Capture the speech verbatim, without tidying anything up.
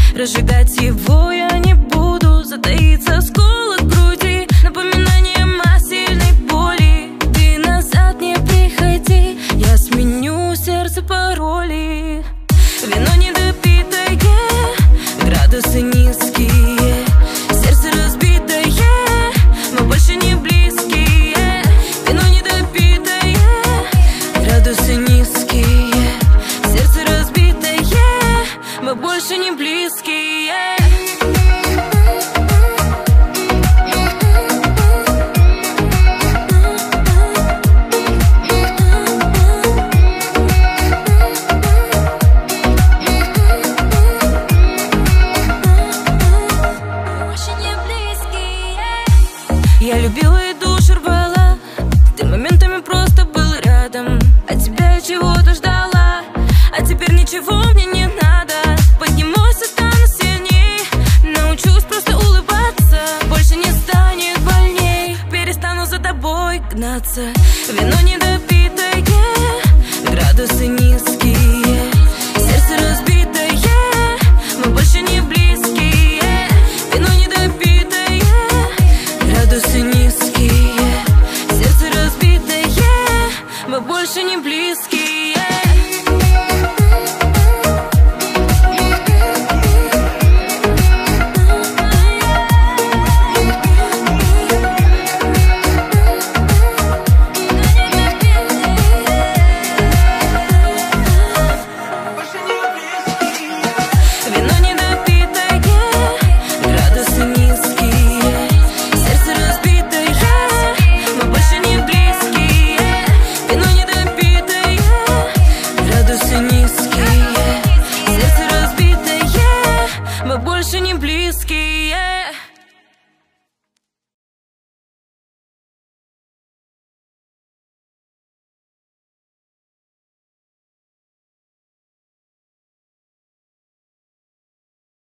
Разжигать его я не буду. Затаится скулы в груди, напоминанием о сильной боли. Ты назад не приходи, я сменю сердце пароли. Вино недопитое, градусы низкие, сердце разбитое, мы больше не близкие. Вино недопитое, градусы низкие, сердце разбитое, мы больше не близкие. Я любила и душу рвала, ты моментами просто был рядом. От тебя я чего-то ждала, а теперь ничего мне не надо. Поднимусь и стану сильней, научусь просто улыбаться. Больше не станет больней, перестану за тобой гнаться. Вино недопитое, градусы низкие, сердце разбитое, мы больше не близкие. Вино недопитое, градусы низкие, сердце разбитое, мы больше не близкие. Вино недопитое, градусы низкие, сердце разбитое, мы больше не близкие. Вино недопитое, градусы низкие, сердце разбитое, мы больше не близкие.